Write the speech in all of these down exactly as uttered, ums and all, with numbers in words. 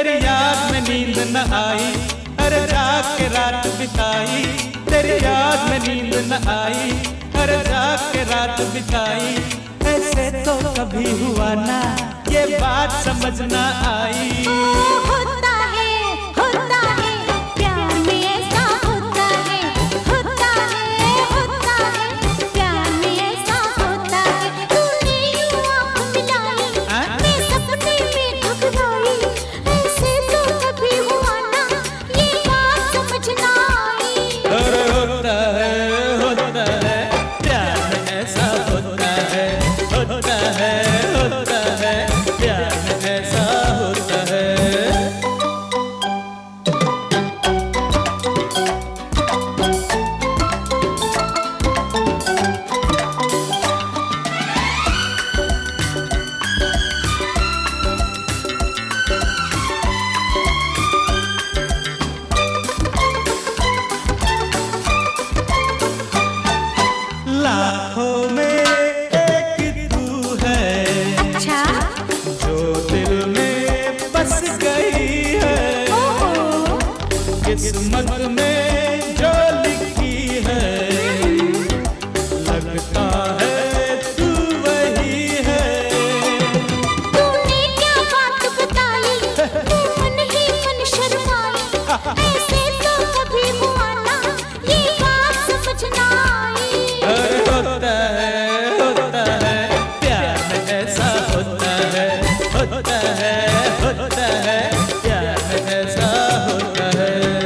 तेरी याद में नींद न आई, अरे जाग के रात बिताई। तेरी याद में नींद न आई, अरे जाग के रात बिताई। ऐसे तो कभी हुआ ना, ये बात समझ ना आई। होता है, होता है, प्यार में ऐसा होता है, होता है, होता है, प्यार में ऐसा होता है। तूने यूं आँख मिलाई, मैं सपने में घबराई। ऐसे तो कभी हुआ ना, ये बात समझ ना आई। अरे होता है, होता है, प्यार में ऐसा होता है, होता है, होता है, प्यार में ऐसा होता है। लाखों में एक तू है, अच्छा, जो दिल में बस गई है। ओहो, किस्मत में जो लिखी है, लगता है तू वही है। तूने क्या बात बताई, तू मन ही मन शर्माई। ऐसे तो कभी हुआ ना, ये बात समझ ना आई। अरे होता है, होता है, प्यार में ऐसा होता है, होता है, होता है, प्यार में ऐसा होता है।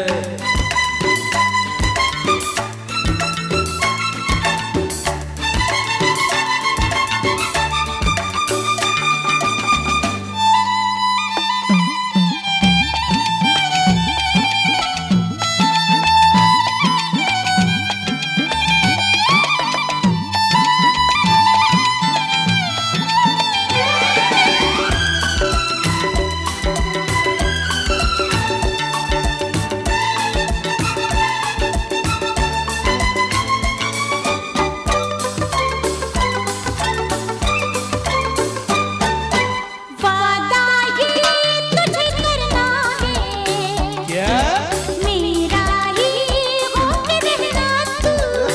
वादा ये तुझे करना है, क्या? मेरा ही होके रहना तू।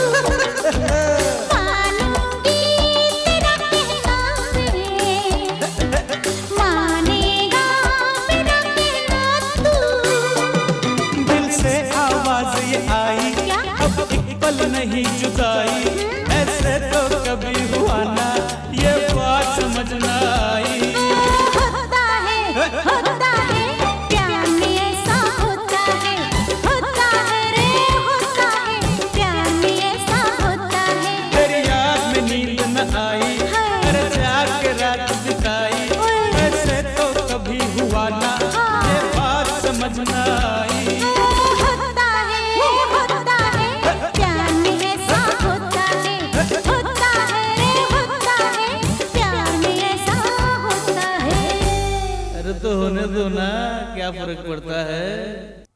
मानूंगी तेरा कहना मैं, मानेगा मेरा कहना तू। दिल से आवाज ये आई, क्या? अब एक पल नहीं जुदाई। ऐसे तो कभी हुआ ना, ये बात समझ ना आई। होता है, होता है, प्यार में ऐसा होता है, होता है रे, होता है, प्यार में ऐसा होता है। तेरी याद में नींद न आई, अरे जाग के रात बिताई। ऐसे तो कभी हुआ ना, ये बात समझ ना आई। होता है, होता है, प्यार में ऐसा होता है, होता है रे, होता है, प्यार में ऐसा होता है। अरे तो होने दो ना, क्या फर्क पड़ता है।